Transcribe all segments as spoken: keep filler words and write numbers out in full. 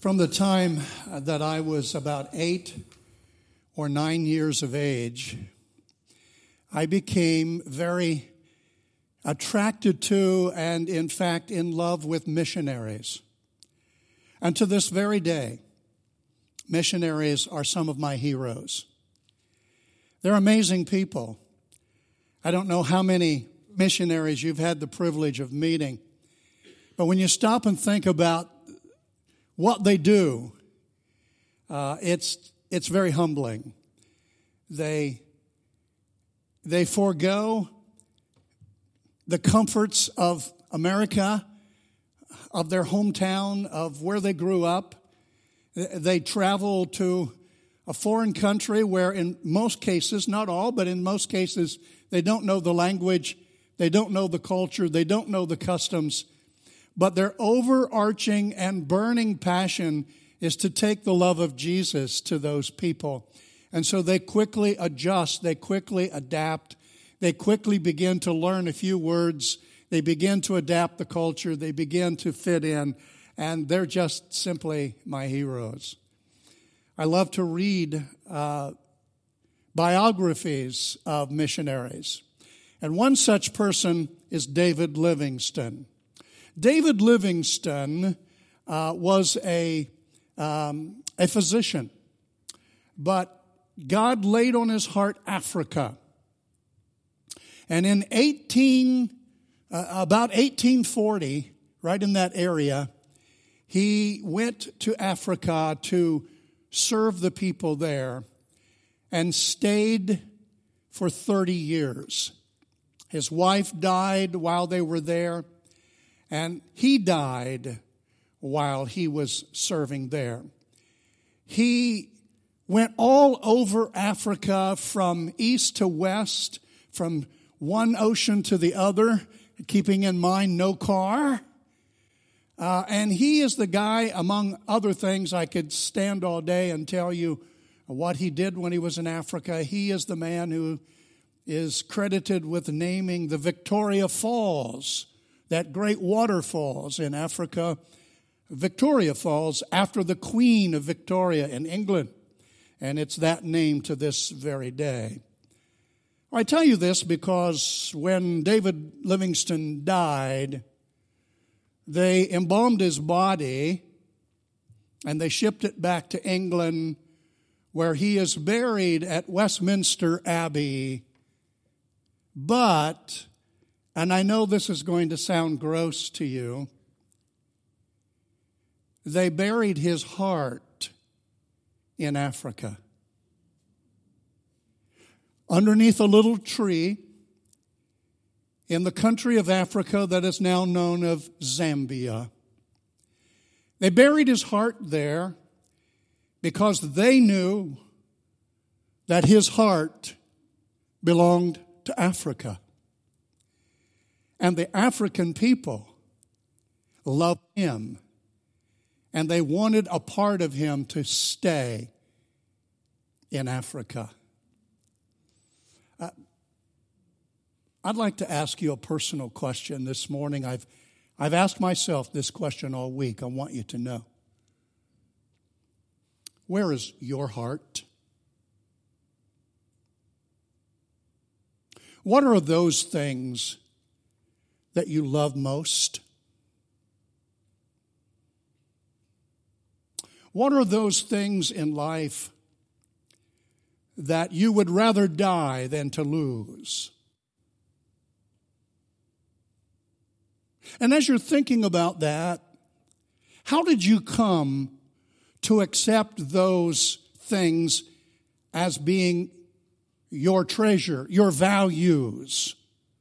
From the time that I was about eight or nine years of age, I became very attracted to and, in fact, in love with missionaries. And to this very day, missionaries are some of my heroes. They're amazing people. I don't know how many missionaries you've had the privilege of meeting, but when you stop and think about what they do, uh, it's it's very humbling. They they forego the comforts of America, of their hometown, of where they grew up. They travel to a foreign country where in most cases, not all, but in most cases, they don't know the language, they don't know the culture, they don't know the customs. But their overarching and burning passion is to take the love of Jesus to those people. And so they quickly adjust, they quickly adapt, they quickly begin to learn a few words, they begin to adapt the culture, they begin to fit in, and they're just simply my heroes. I love to read uh, biographies of missionaries. And one such person is David Livingstone. David Livingstone uh, was a um, a physician, but God laid on his heart Africa. And in eighteen, uh, about eighteen forty, right in that area, he went to Africa to serve the people there and stayed for thirty years. His wife died while they were there. And he died while he was serving there. He went all over Africa from east to west, from one ocean to the other, keeping in mind no car. Uh, and he is the guy, among other things, I could stand all day and tell you what he did when he was in Africa. He is the man who is credited with naming the Victoria Falls, that great waterfalls in Africa, Victoria Falls, after the Queen of Victoria in England. And it's that name to this very day. I tell you this because when David Livingstone died, they embalmed his body and they shipped it back to England, where he is buried at Westminster Abbey. But, and I know this is going to sound gross to you, they buried his heart in Africa. Underneath a little tree in the country of Africa that is now known as Zambia. They buried his heart there because they knew that his heart belonged to Africa. And the African people loved him, and they wanted a part of him to stay in Africa. Uh, I'd like to ask you a personal question this morning. I've, I've asked myself this question all week. I want you to know. Where is your heart? What are those things that you love most? What are those things in life that you would rather die than to lose? And as you're thinking about that, how did you come to accept those things as being your treasure, your values?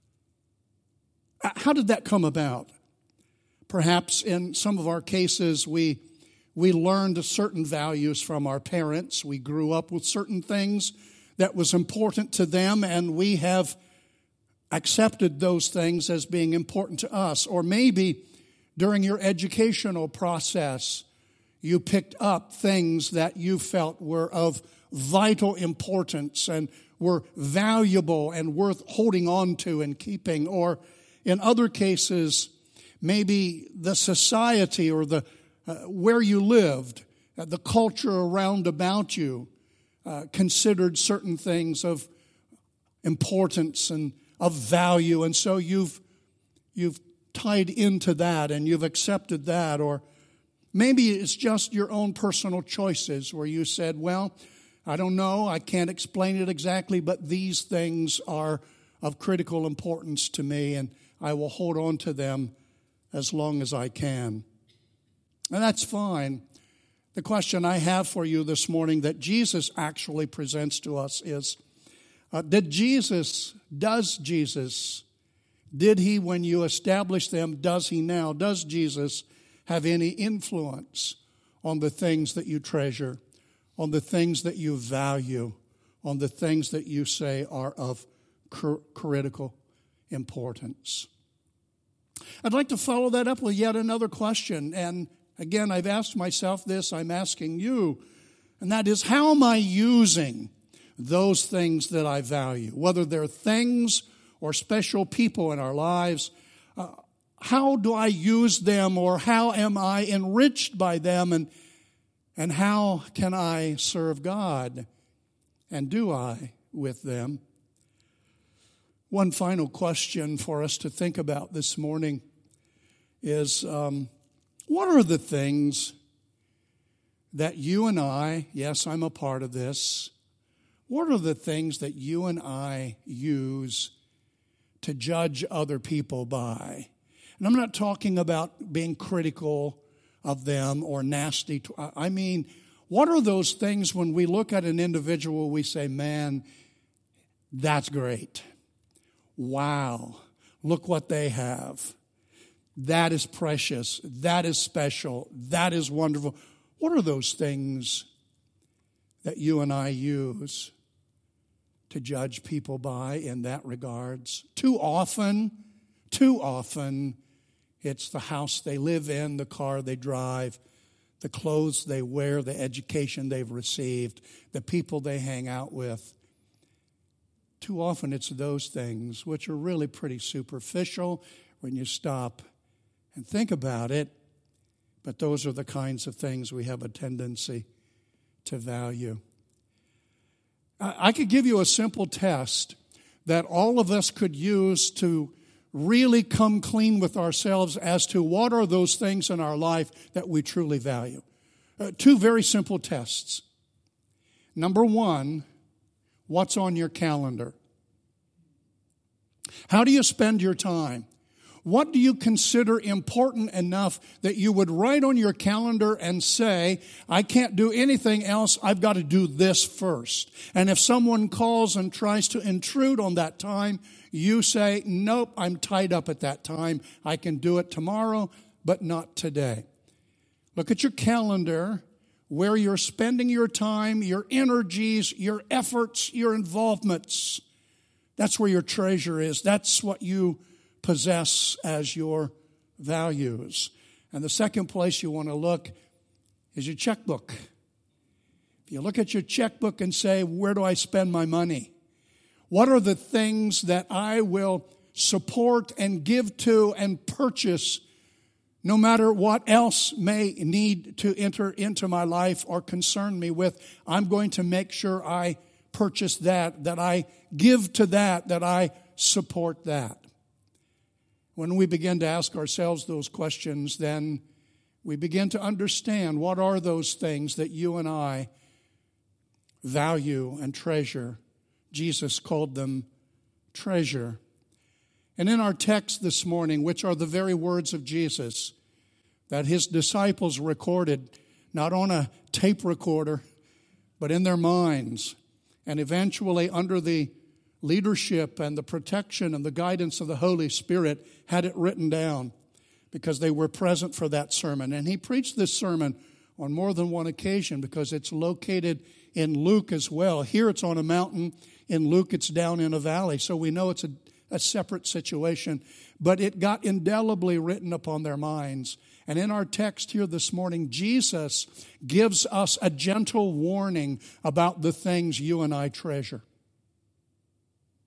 How did that come about? Perhaps in some of our cases, we we learned certain values from our parents. We grew up with certain things that was important to them, and we have accepted those things as being important to us. Or maybe during your educational process, you picked up things that you felt were of vital importance and were valuable and worth holding on to and keeping. Or in other cases, maybe the society or the uh, where you lived, uh, the culture around about you uh, considered certain things of importance and of value, and so you've you've tied into that and you've accepted that. Or maybe it's just your own personal choices where you said, well, I don't know, I can't explain it exactly, but these things are of critical importance to me, and I will hold on to them as long as I can. And that's fine. The question I have for you this morning that Jesus actually presents to us is, uh, did Jesus, does Jesus, did he when you established them, does he now, does Jesus have any influence on the things that you treasure, on the things that you value, on the things that you say are of cr- critical importance? I'd like to follow that up with yet another question. And again, I've asked myself this, I'm asking you, and that is, how am I using those things that I value? Whether they're things or special people in our lives, uh, how do I use them, or how am I enriched by them, and and how can I serve God, and do I with them? One final question for us to think about this morning is, um, what are the things that you and I, yes, I'm a part of this, what are the things that you and I use to judge other people by? And I'm not talking about being critical of them or nasty. To, I mean, what are those things when we look at an individual, we say, man, that's great. Wow, look what they have. That is precious. That is special. That is wonderful. What are those things that you and I use to judge people by in that regards? Too often, too often, it's the house they live in, the car they drive, the clothes they wear, the education they've received, the people they hang out with. Too often it's those things which are really pretty superficial when you stop and think about it, but those are the kinds of things we have a tendency to value. I could give you a simple test that all of us could use to really come clean with ourselves as to what are those things in our life that we truly value. Uh, two very simple tests. Number one, what's on your calendar? How do you spend your time? What do you consider important enough that you would write on your calendar and say, I can't do anything else, I've got to do this first. And if someone calls and tries to intrude on that time, you say, nope, I'm tied up at that time. I can do it tomorrow, but not today. Look at your calendar, where you're spending your time, your energies, your efforts, your involvements. That's where your treasure is. That's what you possess as your values. And the second place you want to look is your checkbook. If you look at your checkbook and say, where do I spend my money? What are the things that I will support and give to and purchase no matter what else may need to enter into my life or concern me with? I'm going to make sure I purchase that, that I give to that, that I support that. When we begin to ask ourselves those questions, then we begin to understand what are those things that you and I value and treasure. Jesus called them treasure. And in our text this morning, which are the very words of Jesus that his disciples recorded, not on a tape recorder, but in their minds, and eventually under the leadership and the protection and the guidance of the Holy Spirit, had it written down because they were present for that sermon. And he preached this sermon on more than one occasion because it's located in Luke as well. Here it's on a mountain. In Luke it's down in a valley. So we know it's a, a separate situation. But it got indelibly written upon their minds. And in our text here this morning, Jesus gives us a gentle warning about the things you and I treasure.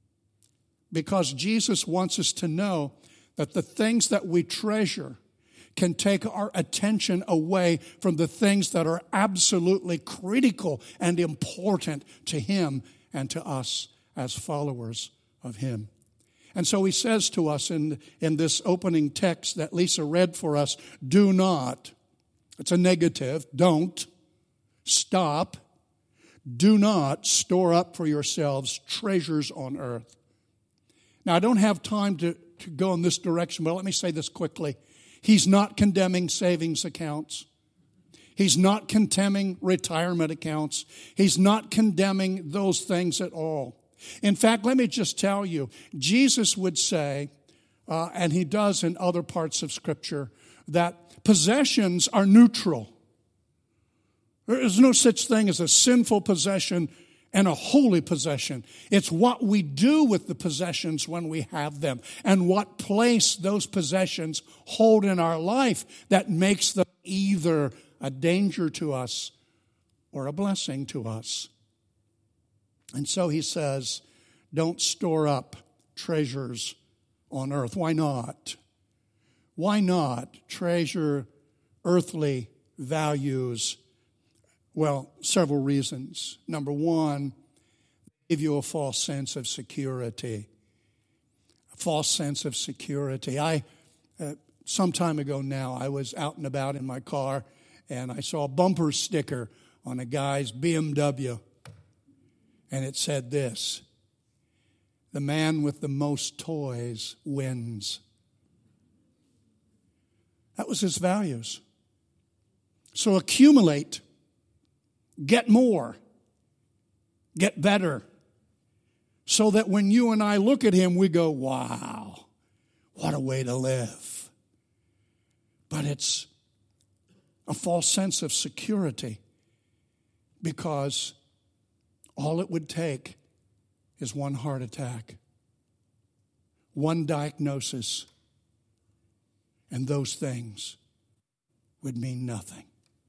Because Jesus wants us to know that the things that we treasure can take our attention away from the things that are absolutely critical and important to Him and to us as followers of Him. And so He says to us in, in this opening text that Lisa read for us, do not, it's a negative, don't, stop, do not store up for yourselves treasures on earth. Now, I don't have time to, to go in this direction, but let me say this quickly. He's not condemning savings accounts. He's not condemning retirement accounts. He's not condemning those things at all. In fact, let me just tell you, Jesus would say, uh, and He does in other parts of Scripture, that possessions are neutral. There is no such thing as a sinful possession and a holy possession. It's what we do with the possessions when we have them and what place those possessions hold in our life that makes them either a danger to us or a blessing to us. And so He says, don't store up treasures on earth. Why not? Why not treasure earthly values? Well, several reasons. Number one, give you a false sense of security. A false sense of security. I, uh, some time ago now, I was out and about in my car, and I saw a bumper sticker on a guy's B M W. And it said this, the man with the most toys wins. That was his values. So accumulate. Get more. Get better. So that when you and I look at him, we go, wow, what a way to live. But it's a false sense of security because all it would take is one heart attack, one diagnosis, and those things would mean nothing.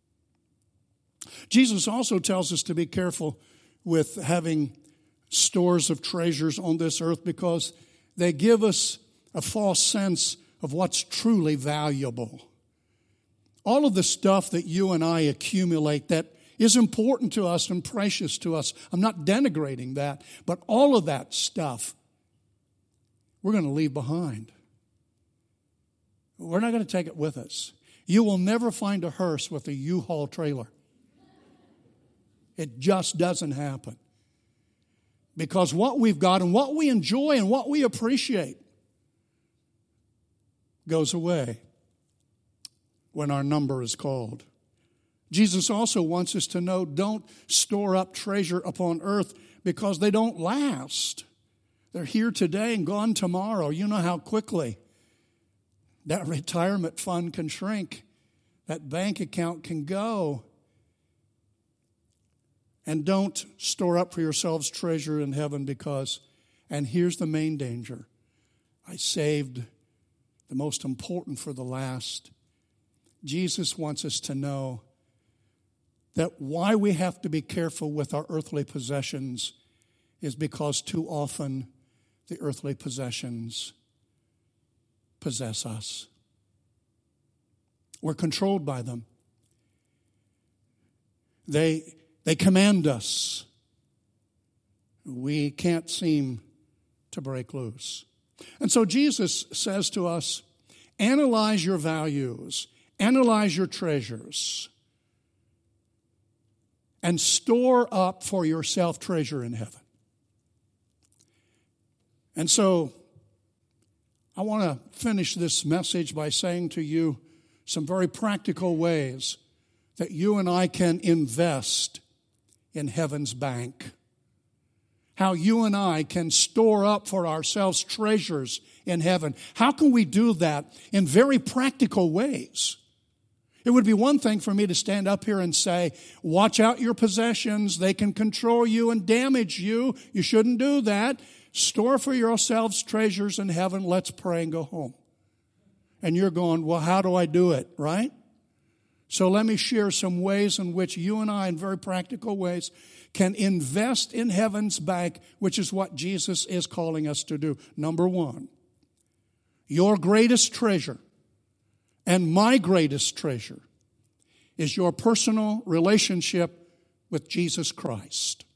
Jesus also tells us to be careful with having stores of treasures on this earth because they give us a false sense of what's truly valuable. All of the stuff that you and I accumulate that is important to us and precious to us, I'm not denigrating that, but all of that stuff we're going to leave behind. We're not going to take it with us. You will never find a hearse with a U-Haul trailer. It just doesn't happen. Because what we've got and what we enjoy and what we appreciate goes away when our number is called. Jesus also wants us to know, don't store up treasure upon earth because they don't last. They're here today and gone tomorrow. You know how quickly that retirement fund can shrink. That bank account can go. And don't store up for yourselves treasure in heaven because, and here's the main danger, I saved the most important for the last. Jesus wants us to know that why we have to be careful with our earthly possessions is because too often the earthly possessions possess us. We're controlled by them. They They command us. We can't seem to break loose. And so Jesus says to us, analyze your values, analyze your treasures, and store up for yourself treasure in heaven. And so I want to finish this message by saying to you some very practical ways that you and I can invest in heaven's bank. How you and I can store up for ourselves treasures in heaven. How can we do that in very practical ways? It would be one thing for me to stand up here and say, watch out your possessions. They can control you and damage you. You shouldn't do that. Store for yourselves treasures in heaven. Let's pray and go home. And you're going, well, how do I do it, right? So let me share some ways in which you and I, in very practical ways, can invest in heaven's bank, which is what Jesus is calling us to do. Number one, your greatest treasure and my greatest treasure is your personal relationship with Jesus Christ.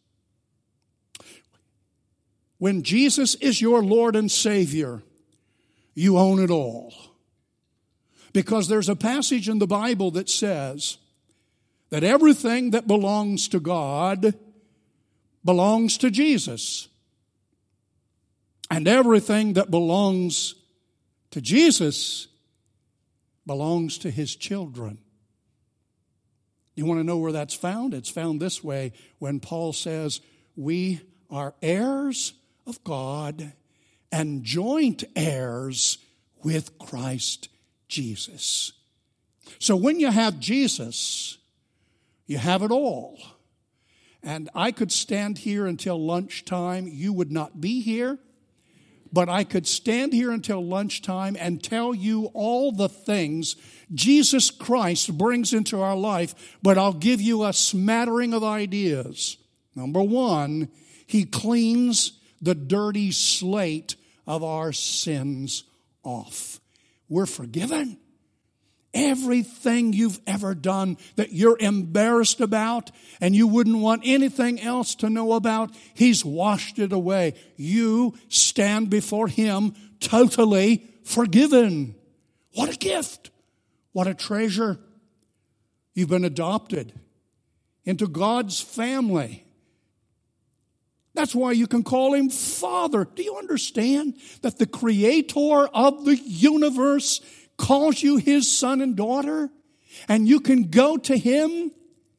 When Jesus is your Lord and Savior, you own it all. Because there's a passage in the Bible that says that everything that belongs to God belongs to Jesus. And everything that belongs to Jesus belongs to His children. You want to know where that's found? It's found this way when Paul says, we are heirs of God and joint heirs with Christ Jesus. So when you have Jesus, you have it all. And I could stand here until lunchtime. You would not be here. But I could stand here until lunchtime and tell you all the things Jesus Christ brings into our life, but I'll give you a smattering of ideas. Number one, He cleans the dirty slate of our sins off. We're forgiven. Everything you've ever done that you're embarrassed about and you wouldn't want anything else to know about, He's washed it away. You stand before Him totally forgiven. What a gift. What a treasure. You've been adopted into God's family. That's why you can call Him Father. Do you understand that the Creator of the universe calls you His son and daughter? And you can go to Him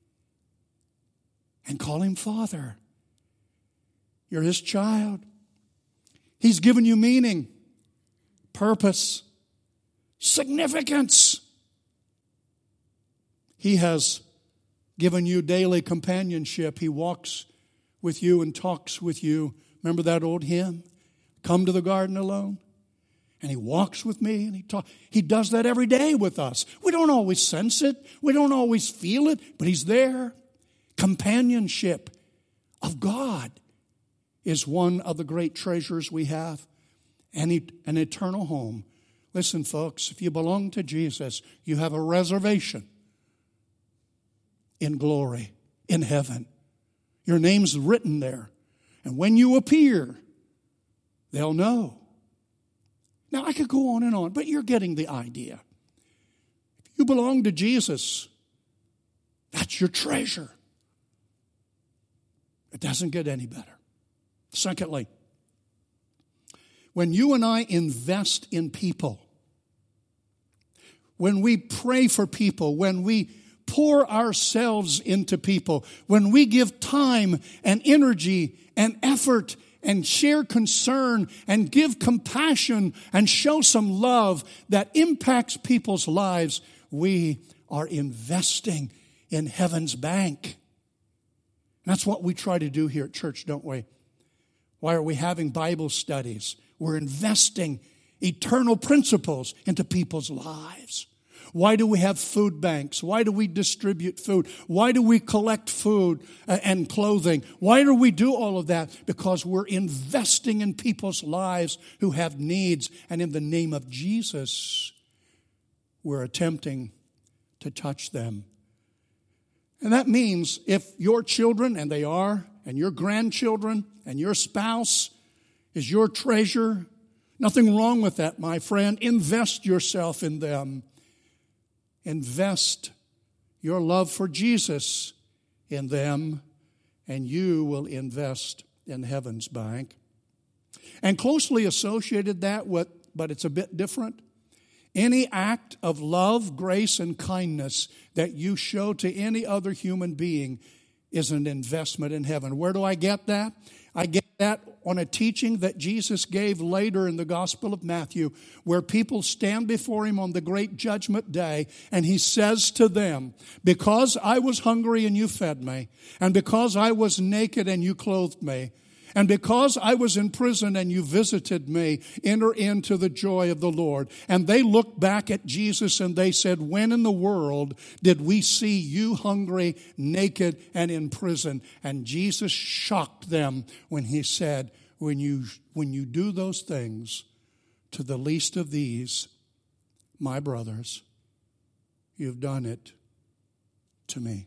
and call Him Father. You're His child. He's given you meaning, purpose, significance. He has given you daily companionship. He walks with you and talks with you. Remember that old hymn? Come to the garden alone. And He walks with me and He talks. He does that every day with us. We don't always sense it. We don't always feel it, but He's there. Companionship of God is one of the great treasures we have. And an eternal home. Listen, folks, if you belong to Jesus, you have a reservation in glory, in heaven. Your name's written there. And when you appear, they'll know. Now, I could go on and on, but you're getting the idea. If you belong to Jesus, that's your treasure. It doesn't get any better. Secondly, when you and I invest in people, when we pray for people, when we pour ourselves into people, when we give time and energy and effort and share concern and give compassion and show some love that impacts people's lives, we are investing in heaven's bank. That's what we try to do here at church, don't we? Why are we having Bible studies? We're investing eternal principles into people's lives. Why do we have food banks? Why do we distribute food? Why do we collect food and clothing? Why do we do all of that? Because we're investing in people's lives who have needs. And in the name of Jesus, we're attempting to touch them. And that means if your children, and they are, and your grandchildren, and your spouse is your treasure, nothing wrong with that, my friend. Invest yourself in them. Invest your love for Jesus in them, and you will invest in heaven's bank. And closely associated that with, but it's a bit different, any act of love, grace, and kindness that you show to any other human being is an investment in heaven. Where do I get that? I get that on a teaching that Jesus gave later in the Gospel of Matthew, where people stand before Him on the great judgment day, and He says to them, because I was hungry and you fed me, and because I was naked and you clothed me, and because I was in prison and you visited me, enter into the joy of the Lord. And they looked back at Jesus and they said, when in the world did we see you hungry, naked, and in prison? And Jesus shocked them when He said, when you, when you do those things to the least of these, my brothers, you've done it to me.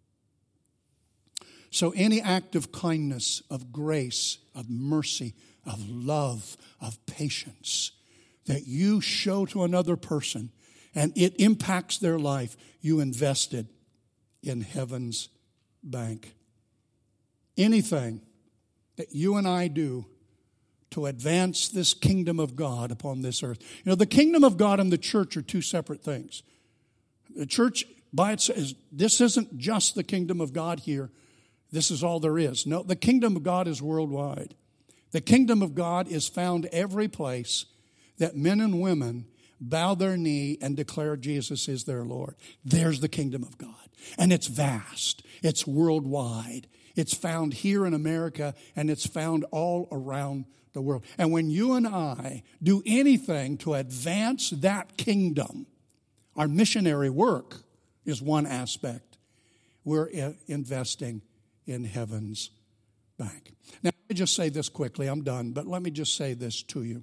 So any act of kindness, of grace, of mercy, of love, of patience that you show to another person and it impacts their life, you invested in heaven's bank. Anything that you and I do to advance this kingdom of God upon this earth. You know, the kingdom of God and the church are two separate things. The church by itself, this isn't just the kingdom of God here. This is all there is. No, the kingdom of God is worldwide. The kingdom of God is found every place that men and women bow their knee and declare Jesus is their Lord. There's the kingdom of God. And it's vast. It's worldwide. It's found here in America, and it's found all around the world. And when you and I do anything to advance that kingdom, our missionary work is one aspect. We're investing in heaven's bank. Now, let me just say this quickly. I'm done, but let me just say this to you.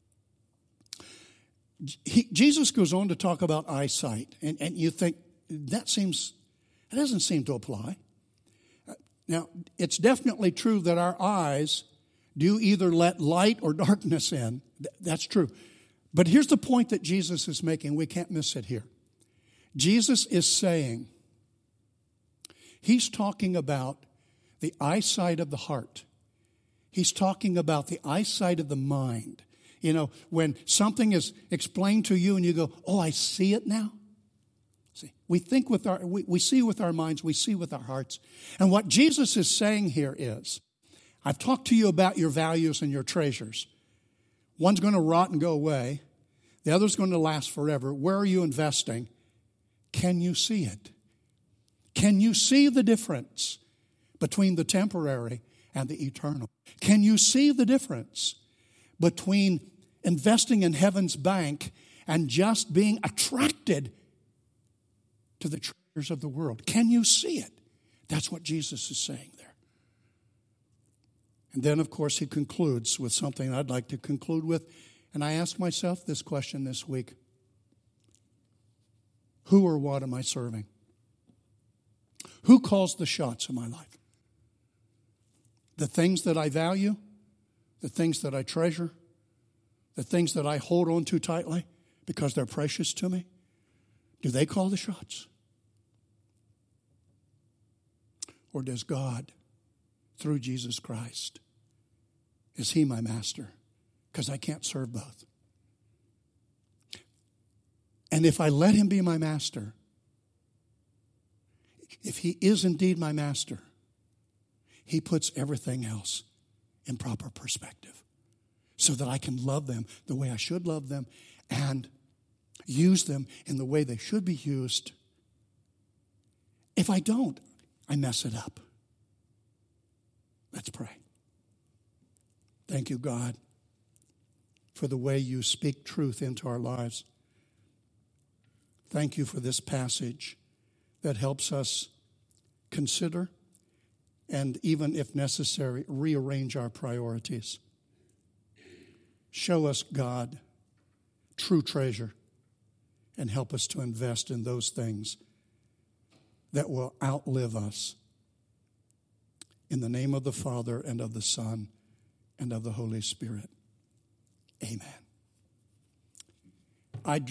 He, Jesus goes on to talk about eyesight, and, and you think, that seems, that doesn't seem to apply. Now, it's definitely true that our eyes do either let light or darkness in. That's true. But here's the point that Jesus is making. We can't miss it here. Jesus is saying, he's talking about the eyesight of the heart. He's talking about the eyesight of the mind. You know, when something is explained to you and you go, oh, I see it now. See, we think with our, we, we see with our minds, we see with our hearts. And what Jesus is saying here is, I've talked to you about your values and your treasures. One's going to rot and go away. The other's going to last forever. Where are you investing? Can you see it? Can you see the difference between the temporary and the eternal? Can you see the difference between investing in heaven's bank and just being attracted to the treasures of the world? Can you see it? That's what Jesus is saying there. And then, of course, he concludes with something I'd like to conclude with. And I asked myself this question this week. Who or what am I serving? Who calls the shots in my life? The things that I value, the things that I treasure, the things that I hold on to tightly because they're precious to me, do they call the shots? Or does God, through Jesus Christ, is he my master? Because I can't serve both. And if I let him be my master, if he is indeed my master, he puts everything else in proper perspective so that I can love them the way I should love them and use them in the way they should be used. If I don't, I mess it up. Let's pray. Thank you, God, for the way you speak truth into our lives. Thank you for this passage that helps us consider and even, if necessary, rearrange our priorities. Show us, God, true treasure and help us to invest in those things that will outlive us. In the name of the Father and of the Son and of the Holy Spirit. Amen. I